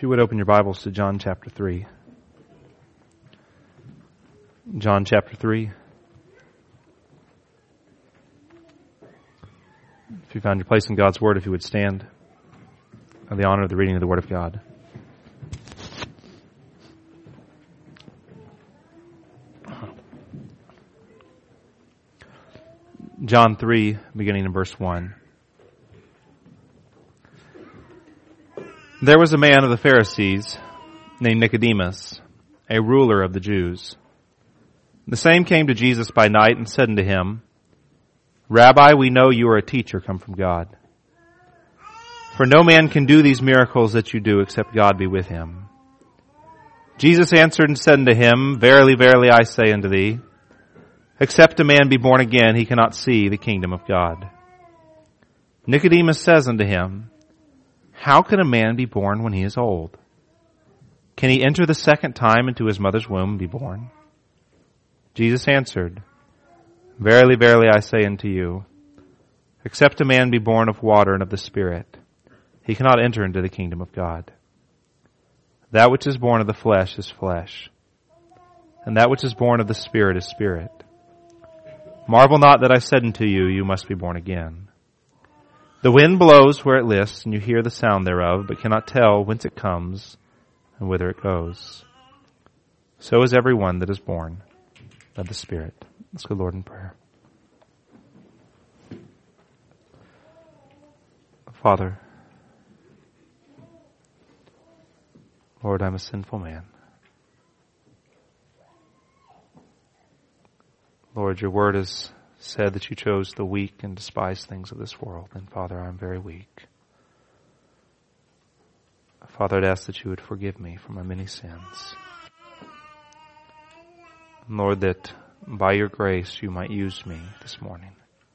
If you would open your Bibles to John chapter 3. John chapter 3. If you found your place in God's Word, if you would stand for the honor of the reading of the Word of God. John 3, beginning in verse 1. There was a man of the Pharisees named Nicodemus, a ruler of the Jews. The same came to Jesus by night and said unto him, Rabbi, we know you are a teacher come from God. For no man can do these miracles that you do except God be with him. Jesus answered and said unto him, Verily, verily, I say unto thee, except a man be born again, he cannot see the kingdom of God. Nicodemus says unto him, How can a man be born when he is old? Can he enter the second time into his mother's womb and be born? Jesus answered, Verily, verily, I say unto you, except a man be born of water and of the Spirit, he cannot enter into the kingdom of God. That which is born of the flesh is flesh, and that which is born of the Spirit is spirit. Marvel not that I said unto you, you must be born again. The wind blows where it lists, and you hear the sound thereof, but cannot tell whence it comes and whither it goes. So is every one that is born of the Spirit. Let's go, Lord, in prayer. Father, Lord, I'm a sinful man. Lord, your word has said that you chose the weak and despised things of this world. And Father, I'm very weak. Father, I'd ask that you would forgive me for my many sins. Lord, that by your grace you might use me this morning.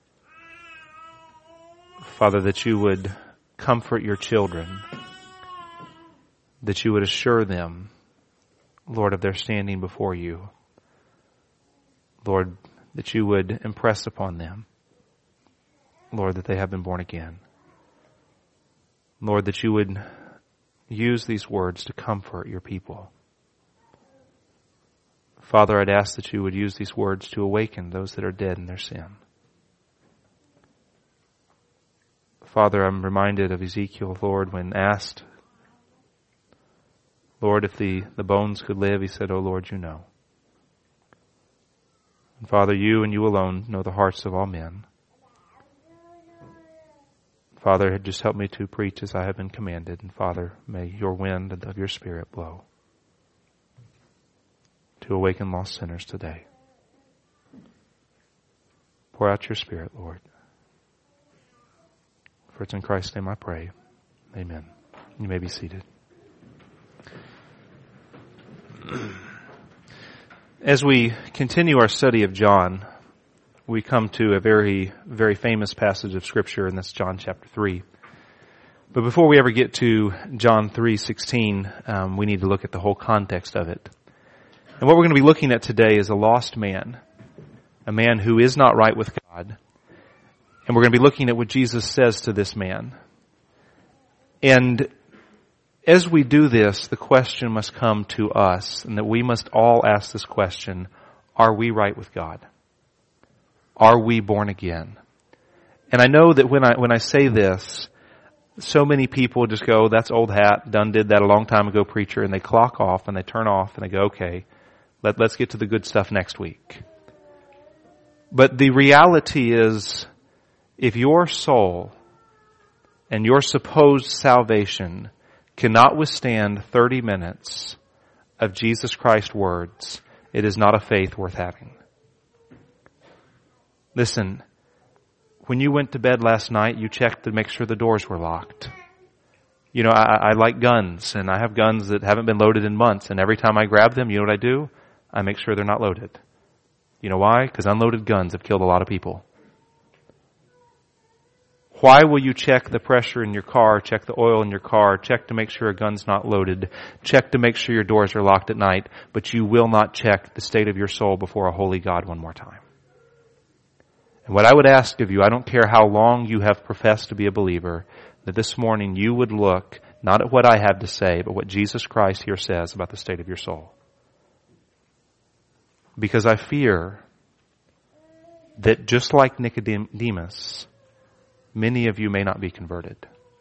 Father, that you would comfort your children, that you would assure them, Lord, of their standing before you. Lord, that you would impress upon them, Lord, that they have been born again. Lord, that you would use these words to comfort your people. Father, I'd ask that you would use these words to awaken those that are dead in their sin. Father, I'm reminded of Ezekiel, Lord, when asked, Lord, if the bones could live, he said, Oh Lord, you know. And Father, you and you alone know the hearts of all men. Father, just help me to preach as I have been commanded. And Father, may your wind of your Spirit blow to awaken lost sinners today. Pour out your Spirit, Lord. For it's in Christ's name I pray. Amen. You may be seated. As we continue our study of John, we come to a very, very famous passage of Scripture, and that's John chapter 3. But before we ever get to John 3:16, we need to look at the whole context of it. And what we're going to be looking at today is a lost man, a man who is not right with God. And we're going to be looking at what Jesus says to this man. And as we do this, the question must come to us, and that we must all ask this question, are we right with God? Are we born again? And I know that when I say this, so many people just go, that's old hat, done did that a long time ago, preacher, and they clock off and they turn off and they go, okay, let's get to the good stuff next week. But the reality is, if your soul and your supposed salvation cannot withstand 30 minutes of Jesus Christ's words, it is not a faith worth having. Listen, when you went to bed last night, you checked to make sure the doors were locked. You know, I like guns, and I have guns that haven't been loaded in months, and every time I grab them, you know what I do? I make sure they're not loaded. You know why? Because unloaded guns have killed a lot of people. Why will you check the pressure in your car, check the oil in your car, check to make sure a gun's not loaded, check to make sure your doors are locked at night, but you will not check the state of your soul before a holy God one more time? And what I would ask of you, I don't care how long you have professed to be a believer, that this morning you would look Not at what I have to say, but what Jesus Christ here says about the state of your soul. Because I fear that just like Nicodemus, many of you may not be converted.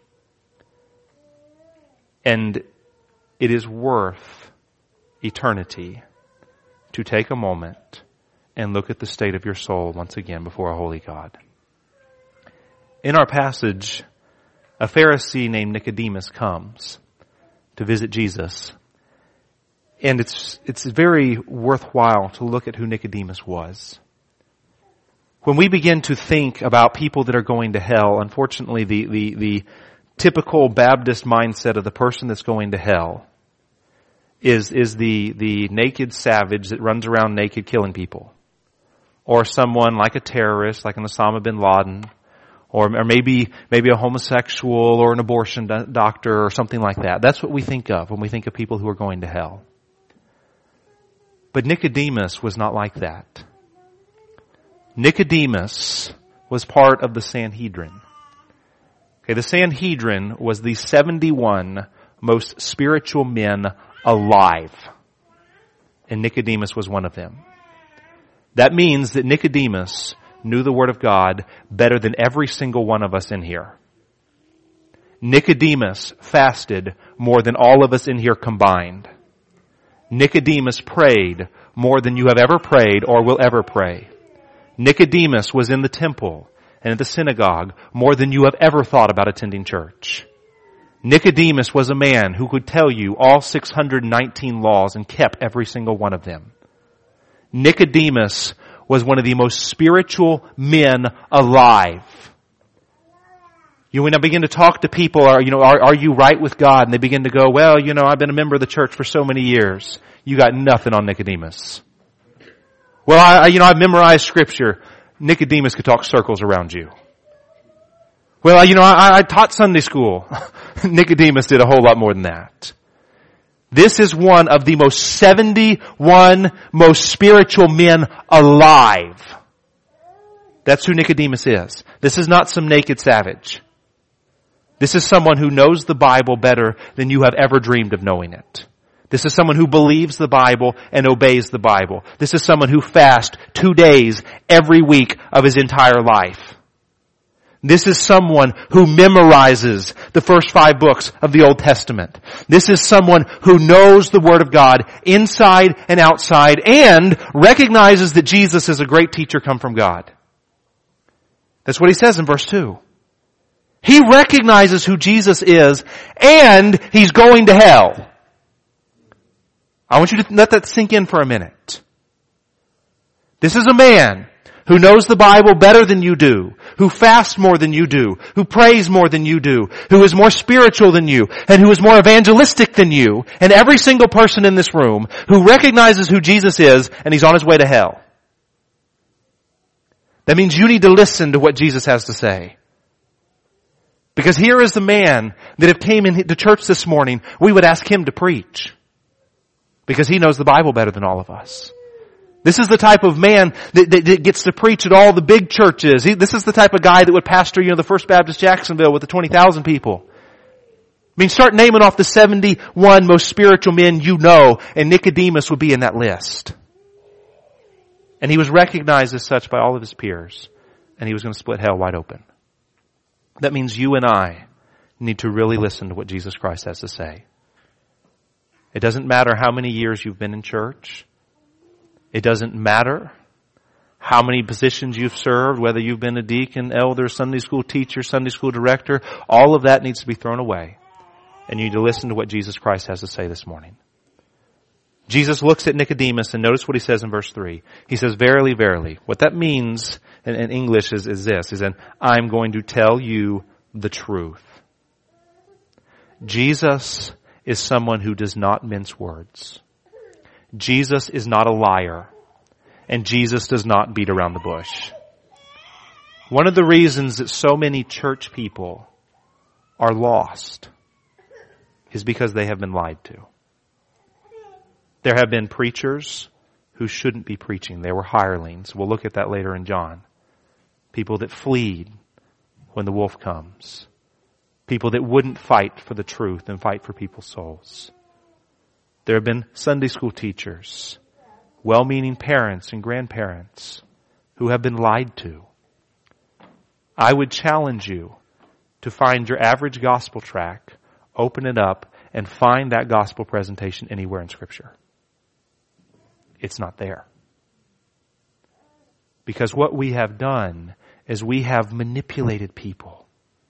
And it is worth eternity to take a moment and look at the state of your soul once again before a holy God. In our passage, a Pharisee named Nicodemus comes to visit Jesus. And it's very worthwhile to look at who Nicodemus was. When we begin to think about people that are going to hell, unfortunately the typical Baptist mindset of the person that's going to hell is the naked savage that runs around naked killing people. Or someone like a terrorist, like an Osama bin Laden, or maybe a homosexual or an abortion doctor or something like that. That's what we think of when we think of people who are going to hell. But Nicodemus was not like that. Nicodemus was part of the Sanhedrin. Okay, the Sanhedrin was the 71 most spiritual men alive. And Nicodemus was one of them. That means that Nicodemus knew the Word of God better than every single one of us in here. Nicodemus fasted more than all of us in here combined. Nicodemus prayed more than you have ever prayed or will ever pray. Nicodemus was in the temple and at the synagogue more than you have ever thought about attending church. Nicodemus was a man who could tell you all 619 laws and kept every single one of them. Nicodemus was one of the most spiritual men alive. When I begin to talk to people, are you right with God? And they begin to go, well, I've been a member of the church for so many years. You got nothing on Nicodemus. Well, I've memorized scripture. Nicodemus could talk circles around you. Well, I taught Sunday school. Nicodemus did a whole lot more than that. This is one of the most 71 most spiritual men alive. That's who Nicodemus is. This is not some naked savage. This is someone who knows the Bible better than you have ever dreamed of knowing it. This is someone who believes the Bible and obeys the Bible. This is someone who fasts 2 days every week of his entire life. This is someone who memorizes the first 5 books of the Old Testament. This is someone who knows the Word of God inside and outside and recognizes that Jesus is a great teacher come from God. That's what he says in verse 2. He recognizes who Jesus is and he's going to hell. I want you to let that sink in for a minute. This is a man who knows the Bible better than you do, who fasts more than you do, who prays more than you do, who is more spiritual than you, and who is more evangelistic than you, and every single person in this room who recognizes who Jesus is, and he's on his way to hell. That means you need to listen to what Jesus has to say. Because here is the man that if came into church this morning, we would ask him to preach. Because he knows the Bible better than all of us. This is the type of man that gets to preach at all the big churches. This is the type of guy that would pastor, the First Baptist Jacksonville with the 20,000 people. I mean, start naming off the 71 most spiritual men you know, and Nicodemus would be in that list. And he was recognized as such by all of his peers, and he was going to split hell wide open. That means you and I need to really listen to what Jesus Christ has to say. It doesn't matter how many years you've been in church. It doesn't matter how many positions you've served, whether you've been a deacon, elder, Sunday school teacher, Sunday school director. All of that needs to be thrown away. And you need to listen to what Jesus Christ has to say this morning. Jesus looks at Nicodemus and notice what he says in verse 3. He says, verily, verily. What that means in English is this, is that I'm going to tell you the truth. Jesus is someone who does not mince words. Jesus is not a liar, and Jesus does not beat around the bush. One of the reasons that so many church people are lost is because they have been lied to. There have been preachers who shouldn't be preaching. They were hirelings. We'll look at that later in John. People that flee when the wolf comes. People that wouldn't fight for the truth and fight for people's souls. There have been Sunday school teachers, well-meaning parents and grandparents who have been lied to. I would challenge you to find your average gospel tract, open it up, and find that gospel presentation anywhere in Scripture. It's not there. Because what we have done is we have manipulated people.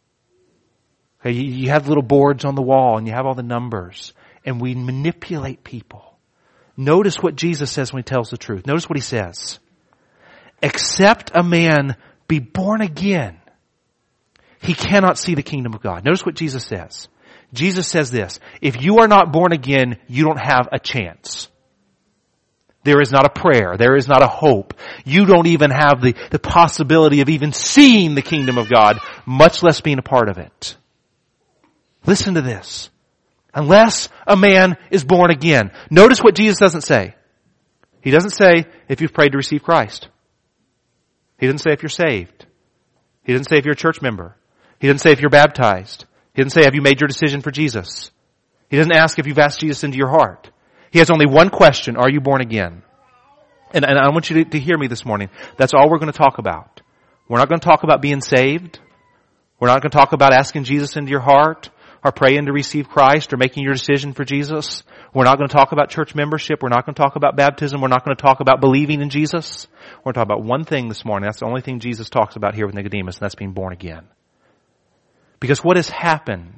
Okay, you have little boards on the wall and you have all the numbers, and we manipulate people. Notice what Jesus says when He tells the truth. Notice what He says. Except a man be born again, he cannot see the kingdom of God. Notice what Jesus says. Jesus says this: if you are not born again, you don't have a chance. There is not a prayer. There is not a hope. You don't even have the possibility of even seeing the kingdom of God, much less being a part of it. Listen to this. Unless a man is born again. Notice what Jesus doesn't say. He doesn't say if you've prayed to receive Christ. He doesn't say if you're saved. He doesn't say if you're a church member. He doesn't say if you're baptized. He doesn't say have you made your decision for Jesus. He doesn't ask if you've asked Jesus into your heart. He has only one question: are you born again? And I want you to hear me this morning. That's all we're going to talk about. We're not going to talk about being saved. We're not going to talk about asking Jesus into your heart, or praying to receive Christ, or making your decision for Jesus. We're not going to talk about church membership. We're not going to talk about baptism. We're not going to talk about believing in Jesus. We're going to talk about one thing this morning. That's the only thing Jesus talks about here with Nicodemus, and that's being born again. Because what has happened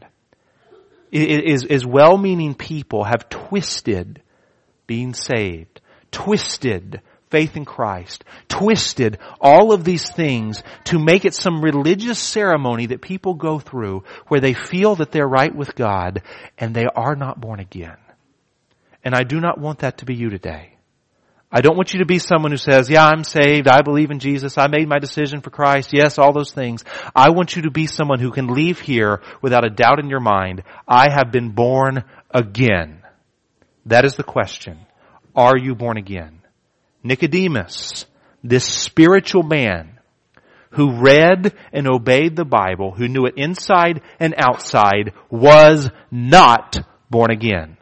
is well-meaning people have twisted being saved, twisted faith in Christ, twisted all of these things to make it some religious ceremony that people go through where they feel that they're right with God and they are not born again. And I do not want that to be you today. I don't want you to be someone who says, yeah, I'm saved, I believe in Jesus, I made my decision for Christ, yes, all those things. I want you to be someone who can leave here without a doubt in your mind, I have been born again. That is the question. Are you born again? Nicodemus, this spiritual man who read and obeyed the Bible, who knew it inside and outside, was not born again.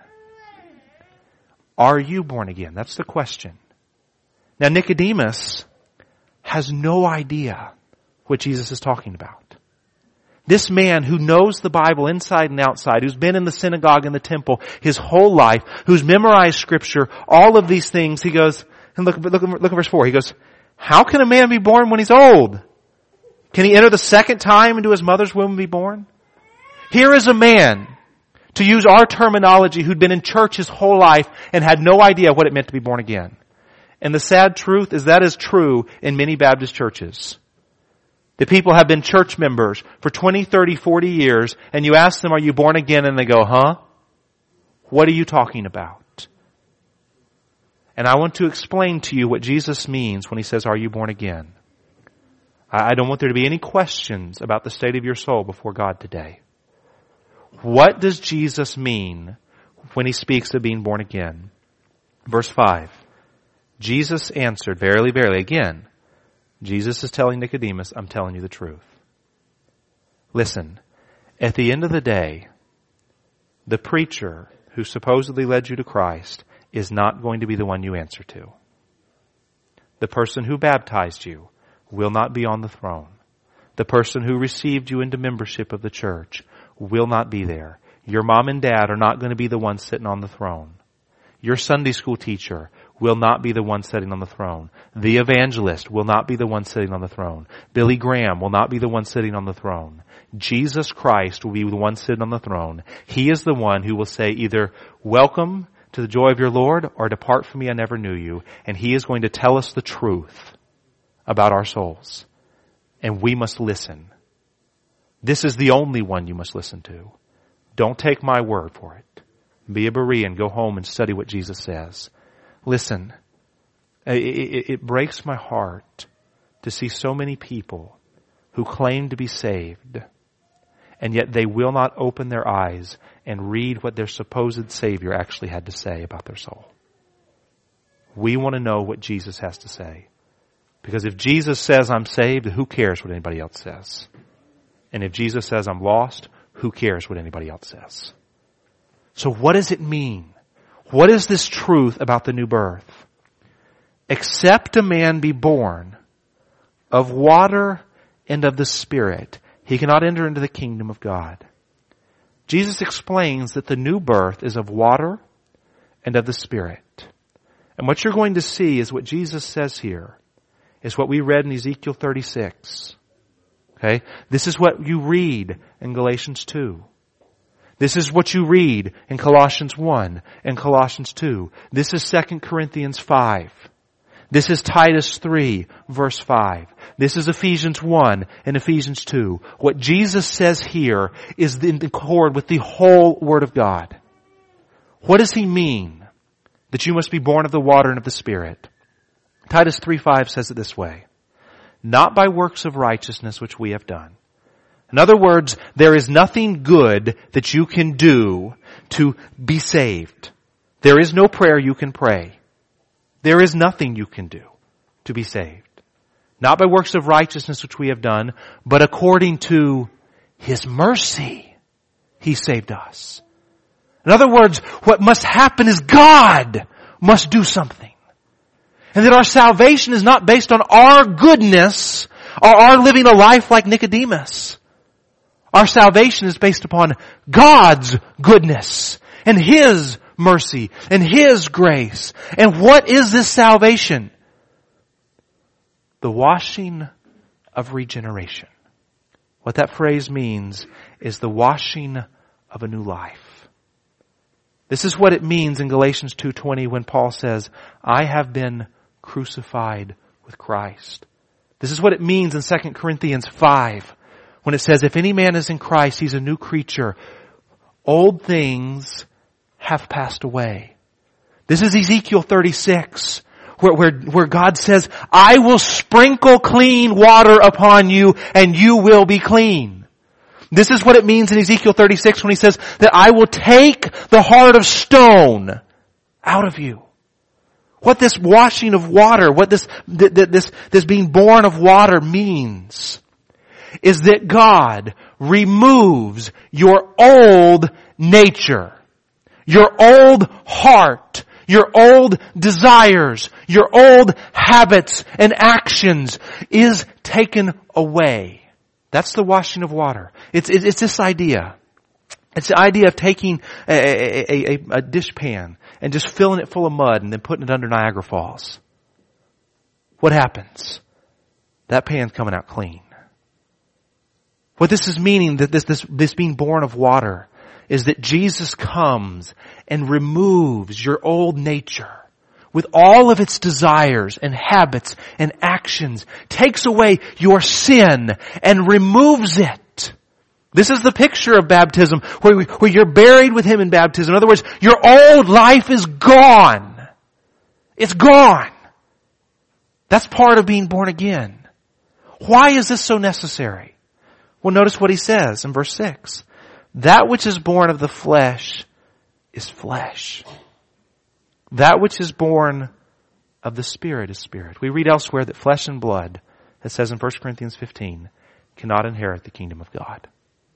Are you born again? That's the question. Now Nicodemus has no idea what Jesus is talking about. This man who knows the Bible inside and outside, who's been in the synagogue and the temple his whole life, who's memorized Scripture, all of these things, he goes, and look at verse 4, he goes, how can a man be born when he's old? Can he enter the second time into his mother's womb and be born? Here is a man, to use our terminology, who'd been in church his whole life and had no idea what it meant to be born again. And the sad truth is that is true in many Baptist churches. The people have been church members for 20, 30, 40 years, and you ask them, are you born again? And they go, huh? What are you talking about? And I want to explain to you what Jesus means when He says, are you born again? I don't want there to be any questions about the state of your soul before God today. What does Jesus mean when He speaks of being born again? Verse 5. Jesus answered, verily, verily. Again, Jesus is telling Nicodemus, I'm telling you the truth. Listen, at the end of the day, the preacher who supposedly led you to Christ is not going to be the one you answer to. The person who baptized you will not be on the throne. The person who received you into membership of the church will not be there. Your mom and dad are not going to be the ones sitting on the throne. Your Sunday school teacher will not be the one sitting on the throne. The evangelist will not be the one sitting on the throne. Billy Graham will not be the one sitting on the throne. Jesus Christ will be the one sitting on the throne. He is the one who will say either, welcome to the joy of your Lord, or depart from me, I never knew you. And He is going to tell us the truth about our souls. And we must listen. This is the only one you must listen to. Don't take my word for it. Be a Berean. Go home and study what Jesus says. Listen, it breaks my heart to see so many people who claim to be saved, and yet they will not open their eyes and read what their supposed Savior actually had to say about their soul. We want to know what Jesus has to say. Because if Jesus says I'm saved, who cares what anybody else says? And if Jesus says I'm lost, who who cares what anybody else says? So what does it mean? What is this truth about the new birth? Except a man be born of water and of the Spirit, he cannot enter into the kingdom of God. Jesus explains that the new birth is of water and of the Spirit. And what you're going to see is what Jesus says here is what we read in Ezekiel 36. Okay? This is what you read in Galatians 2. This is what you read in Colossians 1 and Colossians 2. This is 2 Corinthians 5. This is Titus 3, verse 5. This is Ephesians 1 and Ephesians 2. What Jesus says here is in accord with the whole Word of God. What does he mean? That you must be born of the water and of the Spirit. Titus 3:5 says it this way. Not by works of righteousness which we have done. In other words, there is nothing good that you can do to be saved. There is no prayer you can pray. There is nothing you can do to be saved. Not by works of righteousness which we have done, but according to His mercy, He saved us. In other words, what must happen is God must do something. And that our salvation is not based on our goodness or our living a life like Nicodemus. Our salvation is based upon God's goodness and His mercy and His grace. And what is this salvation? The washing of regeneration. What that phrase means is the washing of a new life. This is what it means in Galatians 2:20 when Paul says, I have been crucified with Christ. This is what it means in 2 Corinthians 5 when it says, if any man is in Christ, he's a new creature. Old things have passed away. This is Ezekiel 36 where God says, I will sprinkle clean water upon you and you will be clean. This is what it means in Ezekiel 36 when he says that I will take the heart of stone out of you. What this washing of water, what this being born of water means is that God removes your old nature, your old heart, your old desires, your old habits and actions is taken away. That's the washing of water. It's this idea. It's the idea of taking a dish pan and just filling it full of mud and then putting it under Niagara Falls. What happens? That pan's coming out clean. What this is meaning, that this being born of water, is that Jesus comes and removes your old nature with all of its desires and habits and actions, takes away your sin and removes it. This is the picture of baptism where you're buried with Him in baptism. In other words, your old life is gone. It's gone. That's part of being born again. Why is this so necessary? Well, notice what he says in verse 6. That which is born of the flesh is flesh. That which is born of the Spirit is spirit. We read elsewhere that flesh and blood, it says in 1 Corinthians 15, cannot inherit the kingdom of God.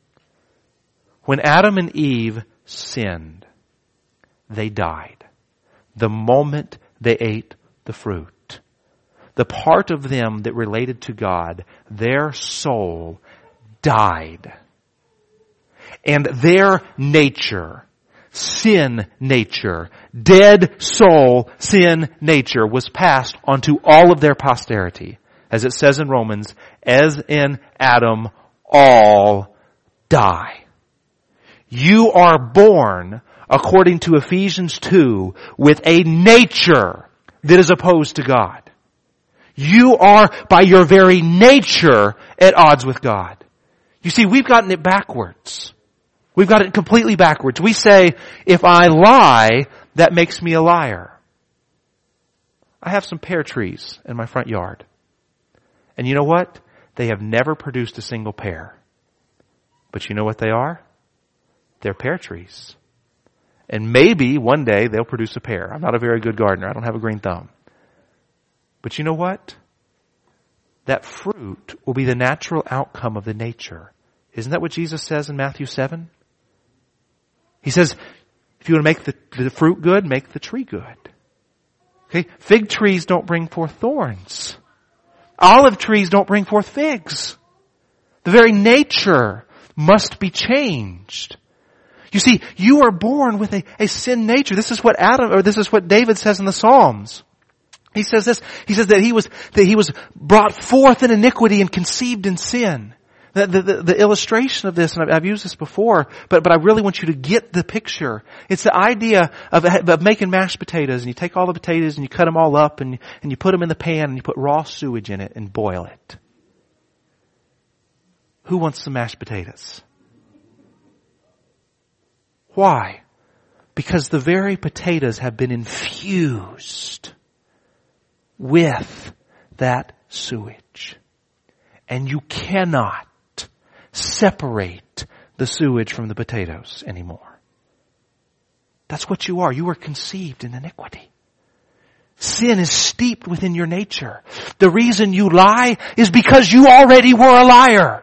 When Adam and Eve sinned, they died the moment they ate the fruit. The part of them that related to God, their soul died. And their nature, sin nature, dead soul sin nature was passed onto all of their posterity. As it says in Romans, as in Adam, all die. You are born, according to Ephesians 2, with a nature that is opposed to God. You are, by your very nature, at odds with God. You see, we've gotten it backwards. We've got it completely backwards. We say, if I lie, that makes me a liar. I have some pear trees in my front yard. And you know what? They have never produced a single pear. But you know what they are? They're pear trees. And maybe one day they'll produce a pear. I'm not a very good gardener. I don't have a green thumb. But you know what? That fruit will be the natural outcome of the nature Isn't that what Jesus says in Matthew 7? He says, if you want to make the fruit good, make the tree good. Okay? Fig trees don't bring forth thorns. Olive trees don't bring forth figs. The very nature must be changed. You see, you are born with a sin nature. This is what this is what David says in the Psalms. He says this, he says that he was brought forth in iniquity and conceived in sin. The illustration of this, and I've used this before, but I really want you to get the picture. It's the idea of making mashed potatoes, and you take all the potatoes and you cut them all up and you put them in the pan and you put raw sewage in it and boil it. Who wants some mashed potatoes? Why? Because the very potatoes have been infused with that sewage. And you cannot separate the sewage from the potatoes anymore. That's what you are. You are conceived in iniquity. Sin is steeped within your nature. The reason you lie is because you already were a liar.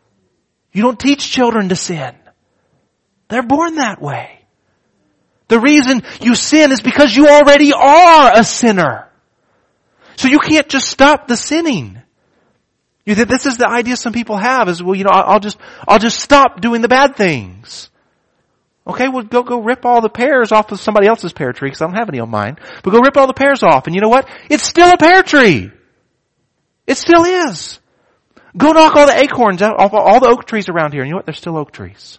You don't teach children to sin. They're born that way. The reason you sin is because you already are a sinner. So you can't just stop the sinning. This is the idea some people have is, well, I'll just stop doing the bad things. Okay, well, go rip all the pears off of somebody else's pear tree, because I don't have any on mine. But go rip all the pears off, and you know what? It's still a pear tree. It still is. Go knock all the acorns out off all the oak trees around here, and you know what? They're still oak trees.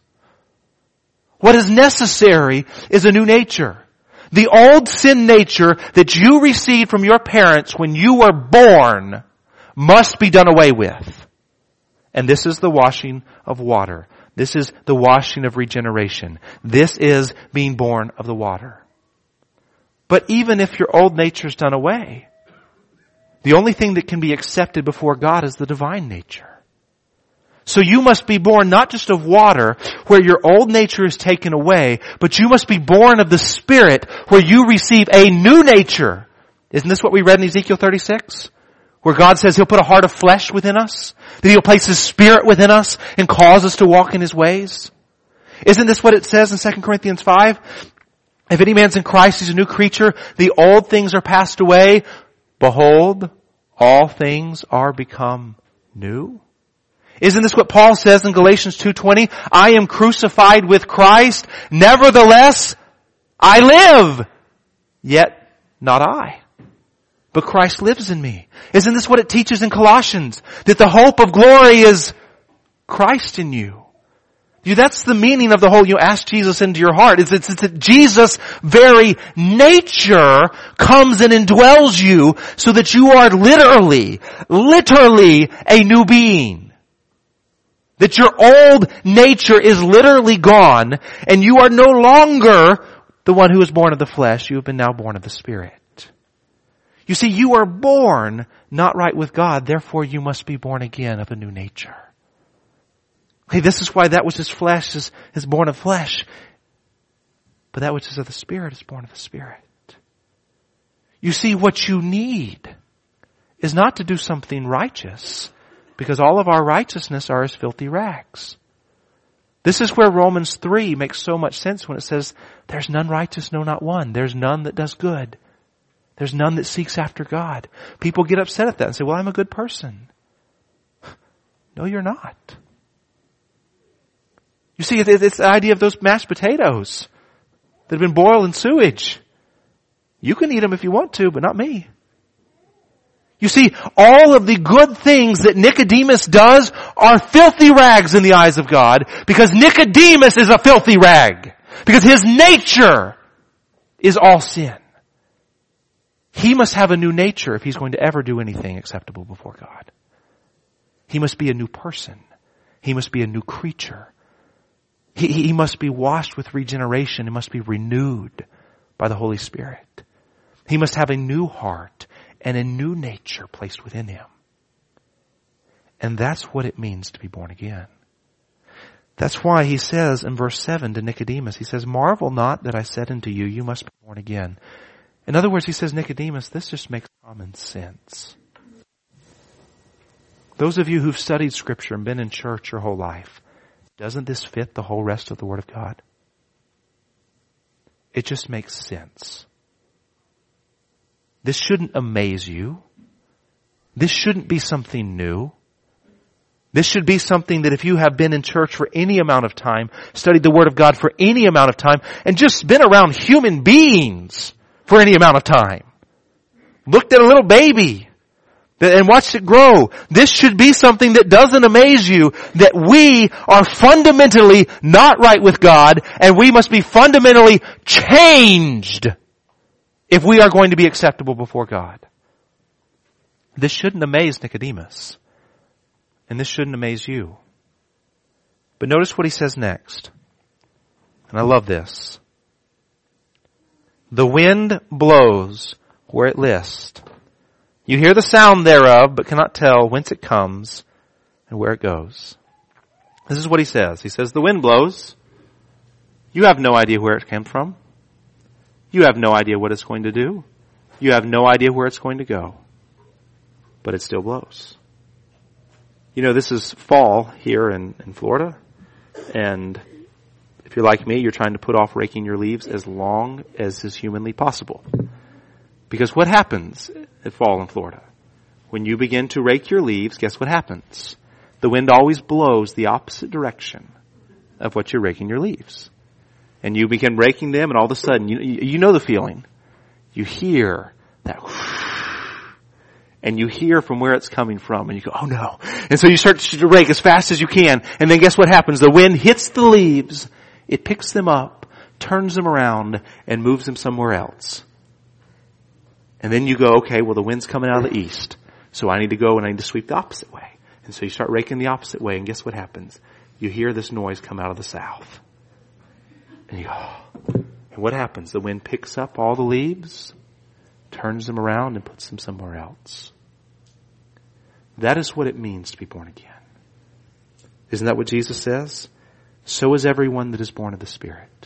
What is necessary is a new nature. The old sin nature that you received from your parents when you were born must be done away with. And this is the washing of water. This is the washing of regeneration. This is being born of the water. But even if your old nature is done away, the only thing that can be accepted before God is the divine nature. So you must be born not just of water, where your old nature is taken away, but you must be born of the Spirit, where you receive a new nature. Isn't this what we read in Ezekiel 36? Where God says He'll put a heart of flesh within us, that He'll place His Spirit within us and cause us to walk in His ways. Isn't this what it says in 2 Corinthians 5? If any man's in Christ, he's a new creature. The old things are passed away. Behold, all things are become new. Isn't this what Paul says in Galatians 2:20? I am crucified with Christ. Nevertheless, I live. Yet not I, but Christ lives in me. Isn't this what it teaches in Colossians? That the hope of glory is Christ in you. That's the meaning of the whole, ask Jesus into your heart. It's that Jesus' very nature comes and indwells you so that you are literally a new being. That your old nature is literally gone and you are no longer the one who is born of the flesh. You have been now born of the Spirit. You see, you are born not right with God, therefore you must be born again of a new nature. Okay, this is why that which is flesh is born of flesh. But that which is of the Spirit is born of the Spirit. You see, what you need is not to do something righteous, because all of our righteousness are as filthy rags. This is where Romans 3 makes so much sense when it says, there's none righteous, no, not one. There's none that does good. There's none that seeks after God. People get upset at that and say, well, I'm a good person. No, you're not. You see, it's the idea of those mashed potatoes that have been boiled in sewage. You can eat them if you want to, but not me. You see, all of the good things that Nicodemus does are filthy rags in the eyes of God, because Nicodemus is a filthy rag. Because his nature is all sin. He must have a new nature if he's going to ever do anything acceptable before God. He must be a new person. He must be a new creature. He must be washed with regeneration. He must be renewed by the Holy Spirit. He must have a new heart and a new nature placed within him. And that's what it means to be born again. That's why he says in verse 7 to Nicodemus, he says, marvel not that I said unto you, you must be born again. In other words, he says, Nicodemus, this just makes common sense. Those of you who've studied Scripture and been in church your whole life, Doesn't this fit the whole rest of the Word of God? It just makes sense. This shouldn't amaze you. This shouldn't be something new. This should be something that if you have been in church for any amount of time, studied the Word of God for any amount of time, and just been around human beings for any amount of time, looked at a little baby and watched it grow, this should be something that doesn't amaze you, that we are fundamentally not right with God, and we must be fundamentally changed if we are going to be acceptable before God. This shouldn't amaze Nicodemus. And this shouldn't amaze you. But notice what he says next. And I love this. The wind blows where it list. You hear the sound thereof, but cannot tell whence it comes and where it goes. This is what he says. He says, the wind blows. You have no idea where it came from. You have no idea what it's going to do. You have no idea where it's going to go. But it still blows. You know, this is fall here in Florida, and if you're like me, you're trying to put off raking your leaves as long as is humanly possible. Because what happens at fall in Florida? When you begin to rake your leaves, guess what happens? The wind always blows the opposite direction of what you're raking your leaves. And you begin raking them, and all of a sudden, you know the feeling. You hear that and you hear from where it's coming from, and you go, oh no. And so you start to rake as fast as you can, and then guess what happens? The wind hits the leaves, it picks them up, turns them around, and moves them somewhere else. And then you go, okay, well the wind's coming out of the east, so I need to go and I need to sweep the opposite way. And so you start raking the opposite way, and guess what happens? You hear this noise come out of the south. And you go, oh. And what happens? The wind picks up all the leaves, turns them around, and puts them somewhere else. That is what it means to be born again. Isn't that what Jesus says? So is everyone that is born of the Spirit.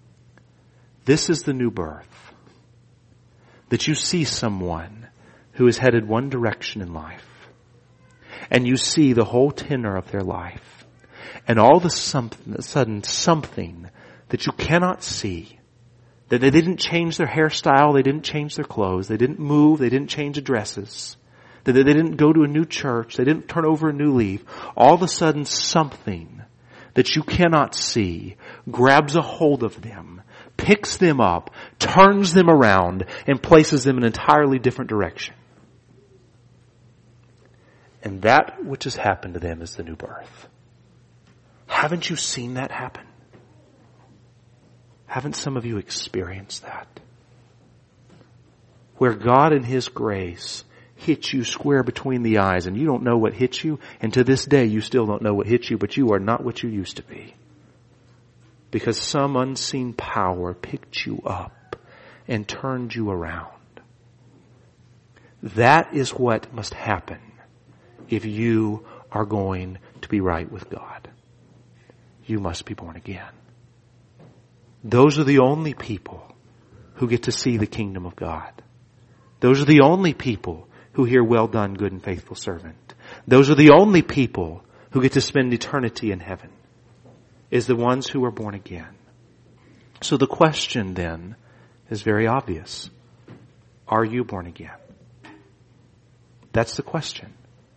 This is the new birth. That you see someone who is headed one direction in life, and you see the whole tenor of their life, and all of a sudden something that you cannot see, that they didn't change their hairstyle, they didn't change their clothes, they didn't move, they didn't change addresses, that they didn't go to a new church, they didn't turn over a new leaf. All of a sudden something that you cannot see grabs a hold of them, picks them up, turns them around, and places them in an entirely different direction. And that which has happened to them is the new birth. Haven't you seen that happen? Haven't some of you experienced that? Where God in His grace hits you square between the eyes and you don't know what hit you, and to this day you still don't know what hit you, but you are not what you used to be. Because some unseen power picked you up and turned you around. That is what must happen if you are going to be right with God. You must be born again. Those are the only people who get to see the kingdom of God. Those are the only people who hear, well done, good and faithful servant. Those are the only people who get to spend eternity in heaven, is the ones who are born again. So the question then is very obvious. Are you born again? That's the question.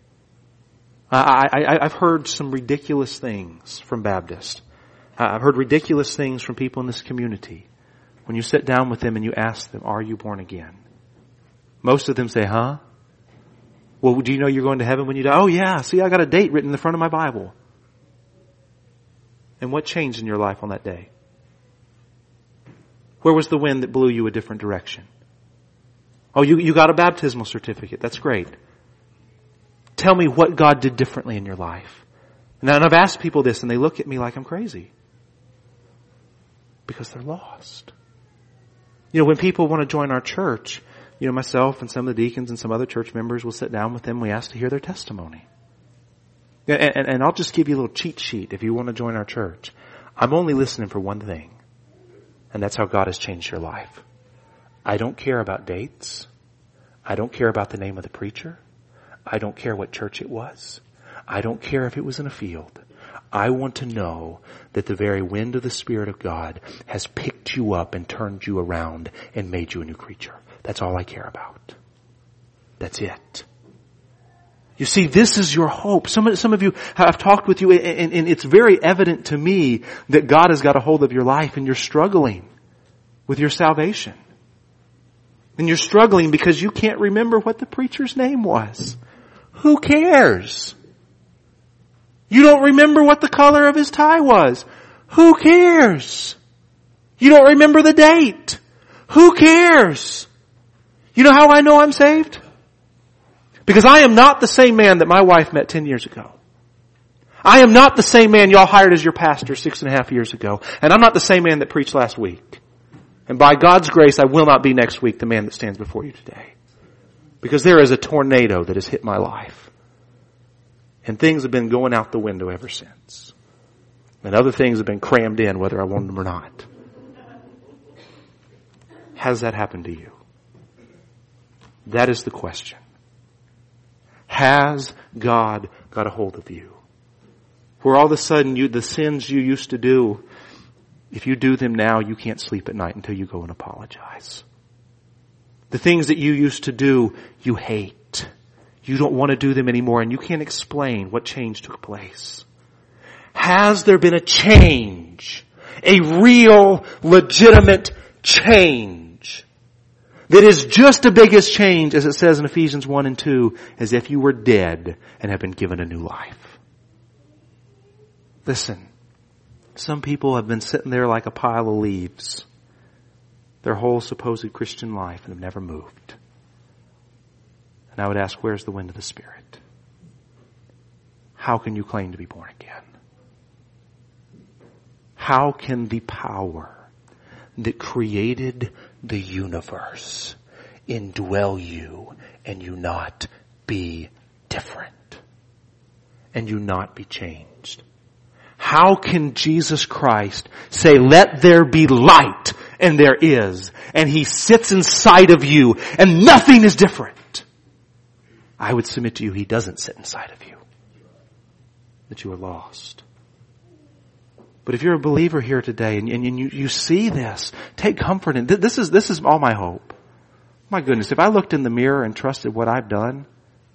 I've heard some ridiculous things from Baptists. I've heard ridiculous things from people in this community. When you sit down with them and you ask them, are you born again? Most of them say, huh? Well, do you know you're going to heaven when you die? Oh yeah, see, I got a date written in the front of my Bible. And what changed in your life on that day? Where was the wind that blew you a different direction? Oh, you got a baptismal certificate. That's great. Tell me what God did differently in your life. And I've asked people this and they look at me like I'm crazy. Because they're lost. You know, when people want to join our church, you know, myself and some of the deacons and some other church members will sit down with them. We ask to hear their testimony. And I'll just give you a little cheat sheet if you want to join our church. I'm only listening for one thing. And that's how God has changed your life. I don't care about dates. I don't care about the name of the preacher. I don't care what church it was. I don't care if it was in a field. I want to know that the very wind of the Spirit of God has picked you up and turned you around and made you a new creature. That's all I care about. That's it. You see, this is your hope. Some of you, I've talked with you, and it's very evident to me that God has got a hold of your life and you're struggling with your salvation. And you're struggling because you can't remember what the preacher's name was. Who cares? You don't remember what the color of his tie was. Who cares? You don't remember the date. Who cares? You know how I know I'm saved? Because I am not the same man that my wife met 10 years ago. I am not the same man y'all hired as your pastor 6.5 years ago. And I'm not the same man that preached last week. And by God's grace, I will not be next week the man that stands before you today. Because there is a tornado that has hit my life. And things have been going out the window ever since. And other things have been crammed in whether I want them or not. Has that happened to you? That is the question. Has God got a hold of you? Where all of a sudden the sins you used to do, if you do them now, you can't sleep at night until you go and apologize. The things that you used to do, you hate. You don't want to do them anymore, and you can't explain what change took place. Has there been a change? A real, legitimate change that is just as big as change, as it says in Ephesians 1 and 2, as if you were dead and have been given a new life. Listen, some people have been sitting there like a pile of leaves their whole supposed Christian life and have never moved. And I would ask, where's the wind of the Spirit? How can you claim to be born again? How can the power that created the universe indwell you and you not be different? And you not be changed? How can Jesus Christ say, let there be light, and there is, and He sits inside of you, and nothing is different? I would submit to you, He doesn't sit inside of you. That you are lost. But if you're a believer here today, and you see this, take comfort in this. This is all my hope. My goodness, if I looked in the mirror and trusted what I've done,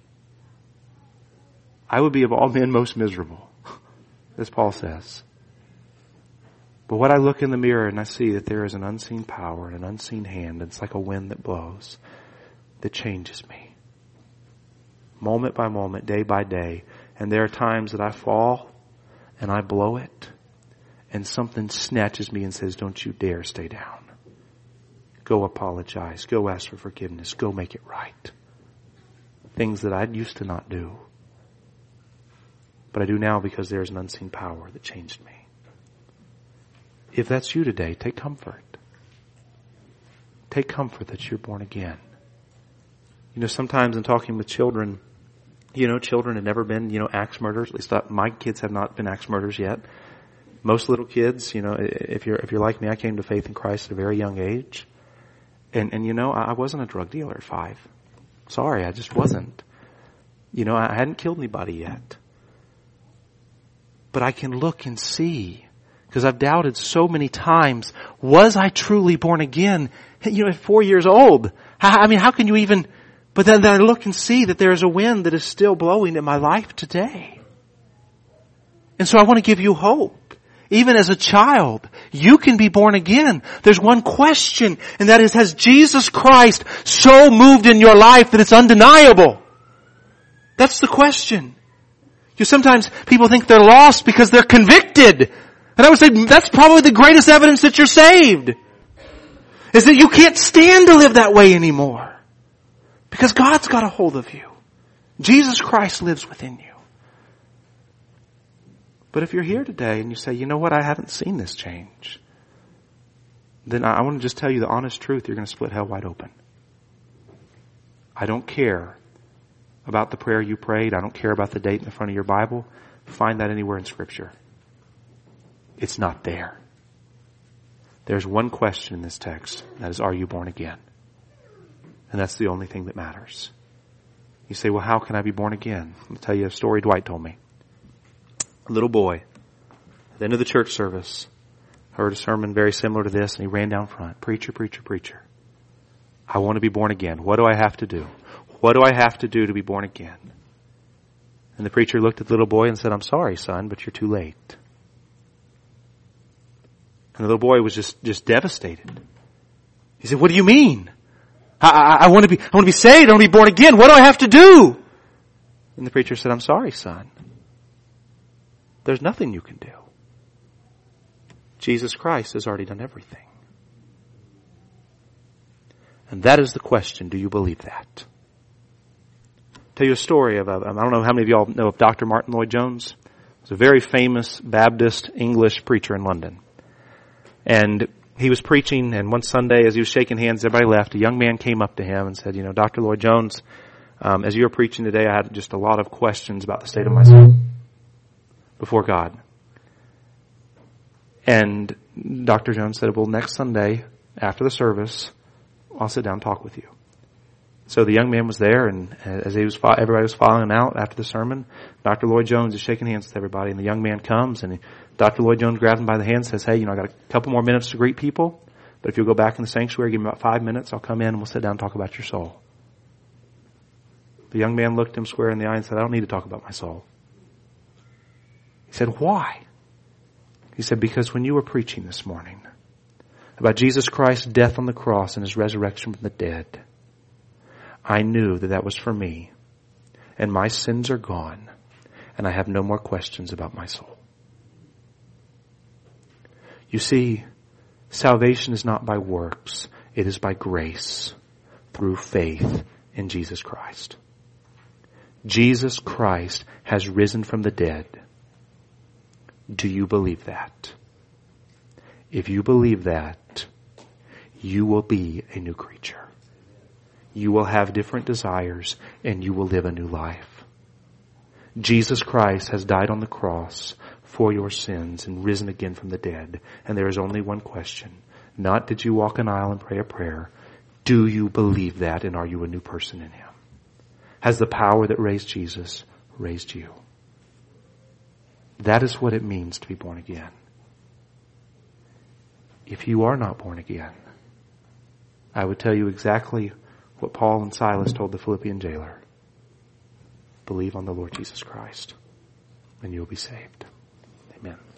I would be of all men most miserable, as Paul says. But when I look in the mirror and I see that there is an unseen power and an unseen hand, it's like a wind that blows, that changes me. Moment by moment, day by day. And there are times that I fall and I blow it, and something snatches me and says, don't you dare stay down. Go apologize. Go ask for forgiveness. Go make it right. Things that I used to not do. But I do now because there's an unseen power that changed me. If that's you today, take comfort. Take comfort that you're born again. You know, sometimes in talking with children, children have never been, axe murderers. At least my kids have not been axe murderers yet. Most little kids, if you're like me, I came to faith in Christ at a very young age. And I wasn't a drug dealer at 5. Sorry, I just wasn't. I hadn't killed anybody yet. But I can look and see, because I've doubted so many times, was I truly born again? At 4 years old. How can you even... But then I look and see that there is a wind that is still blowing in my life today. And so I want to give you hope. Even as a child, you can be born again. There's one question, and that is, has Jesus Christ so moved in your life that it's undeniable? That's the question. Sometimes people think they're lost because they're convicted. And I would say that's probably the greatest evidence that you're saved. Is that you can't stand to live that way anymore. Because God's got a hold of you. Jesus Christ lives within you. But if you're here today and you say, you know what, I haven't seen this change, then I want to just tell you the honest truth. You're going to split hell wide open. I don't care about the prayer you prayed. I don't care about the date in the front of your Bible. Find that anywhere in Scripture. It's not there. There's one question in this text. That is, are you born again? And that's the only thing that matters. You say, well, how can I be born again? I'll tell you a story Dwight told me. A little boy At the end of the church service, heard a sermon very similar to this, and he ran down front. Preacher, preacher, preacher. I want to be born again. What do I have to do? What do I have to do to be born again? And the preacher looked at the little boy and said, I'm sorry, son, but you're too late. And the little boy was just devastated. He said, what do you mean? I want to be saved. I want to be born again. What do I have to do? And the preacher said, I'm sorry, son. There's nothing you can do. Jesus Christ has already done everything. And that is the question. Do you believe that? I'll tell you a story of, I don't know how many of y'all know of Dr. Martin Lloyd-Jones. He's a very famous Baptist English preacher in London. And he was preaching, and one Sunday as he was shaking hands, everybody left, a young man came up to him and said, Dr. Lloyd-Jones, as you were preaching today, I had just a lot of questions about the state of my soul before God. And Dr. Jones said, well, next Sunday, after the service, I'll sit down and talk with you. So the young man was there, and as everybody was filing out after the sermon, Dr. Lloyd-Jones is shaking hands with everybody, and the young man comes, and Dr. Lloyd-Jones grabs him by the hand and says, hey, I got a couple more minutes to greet people, but if you'll go back in the sanctuary, give me about 5 minutes, I'll come in and we'll sit down and talk about your soul. The young man looked him square in the eye and said, I don't need to talk about my soul. He said, why? He said, because when you were preaching this morning about Jesus Christ's death on the cross and His resurrection from the dead, I knew that was for me, and my sins are gone, and I have no more questions about my soul. You see, salvation is not by works, it is by grace, through faith in Jesus Christ. Jesus Christ has risen from the dead. Do you believe that? If you believe that, you will be a new creature. You will have different desires, and you will live a new life. Jesus Christ has died on the cross for your sins and risen again from the dead. And there is only one question. Not did you walk an aisle and pray a prayer. Do you believe that, and are you a new person in Him? Has the power that raised Jesus raised you? That is what it means to be born again. If you are not born again, I would tell you exactly what Paul and Silas told the Philippian jailer. Believe on the Lord Jesus Christ, and you will be saved. Amen.